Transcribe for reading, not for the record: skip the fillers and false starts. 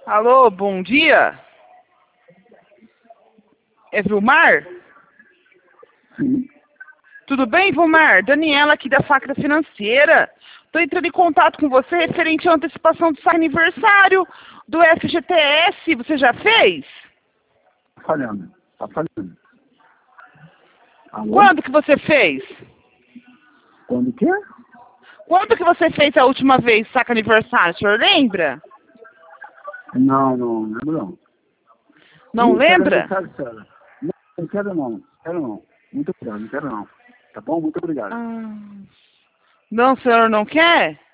Alô, bom dia. É Vilmar? Sim. Tudo bem, Vilmar? Daniela aqui da Facra Financeira. Estou entrando em contato com você referente à antecipação do seu aniversário do FGTS. Você já fez? Falhando. Tá falhando. Alô? Quando que você fez? Quando que é? Quando que você fez a última vez o saque aniversário? O senhor lembra? Não lembro não. Não lembra? Não quero não. Quero não. Muito obrigado, não quero não. Tá bom? Muito obrigado. Não, o senhor não quer?